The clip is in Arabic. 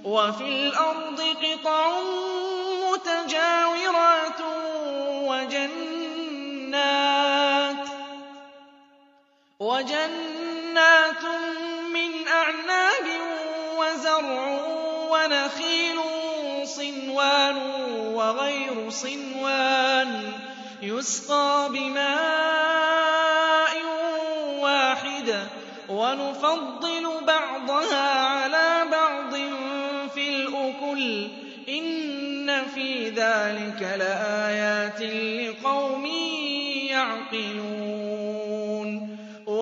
وَفِي الْأَرْضِ قِطَعٌ مُّتَجَاوِرَاتٌ وَجَنَّاتٌ مِّنْ أَعْنَابٍ وَزَرْعٌ وَنَخِيلٌ صِنْوَانٌ وَغَيْرُ صِنْوَانٍ يُسْقَىٰ بِمَاءٍ وَاحِدٍ وَنُفَضِّلُ بَعْضَهَا عَلَىٰ بَعْضٍ فِي الْأُكُلِ ۚ إِنَّ فِي ذَٰلِكَ لَآيَاتٍ لِّقَوْمٍ يَعْقِلُونَ